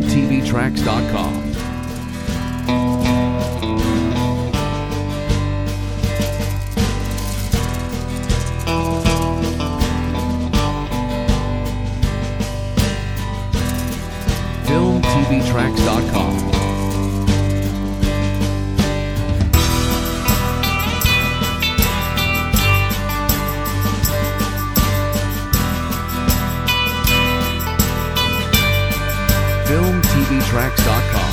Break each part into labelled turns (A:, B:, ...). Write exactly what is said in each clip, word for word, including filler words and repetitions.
A: T V Tracks dot com. Film T V Tracks dot com. Film T V Tracks dot com.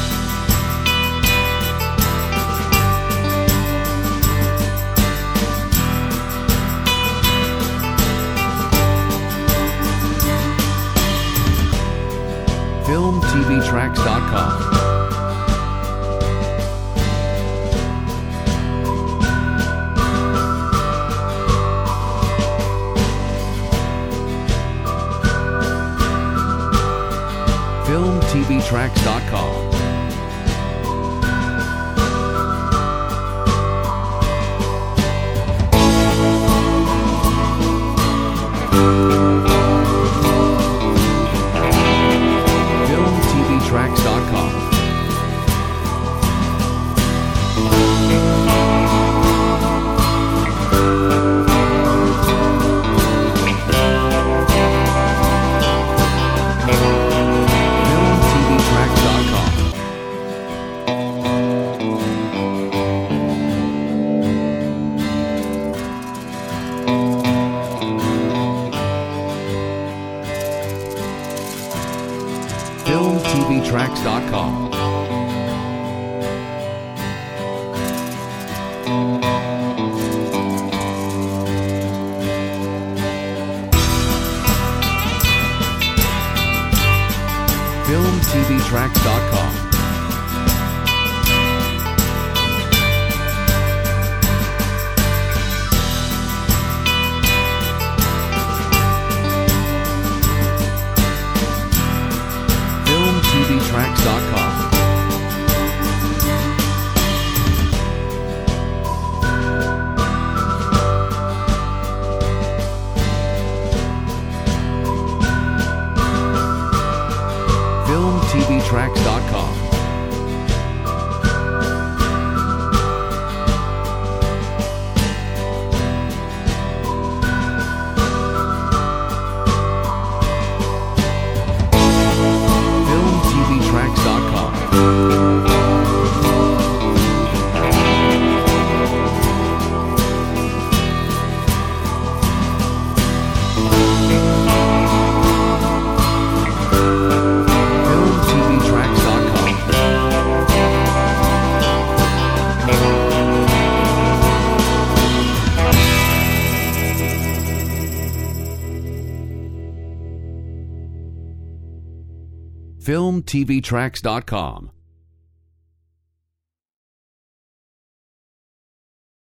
A: Film T V Tracks dot com. Film T V Tracks dot com. Film T V Tracks dot com. Film T V Tracks dot com. Film T V Tracks dot com. Film T V Tracks dot com. Film T V Tracks dot com. Film T V Tracks dot com. Film T V Tracks dot com.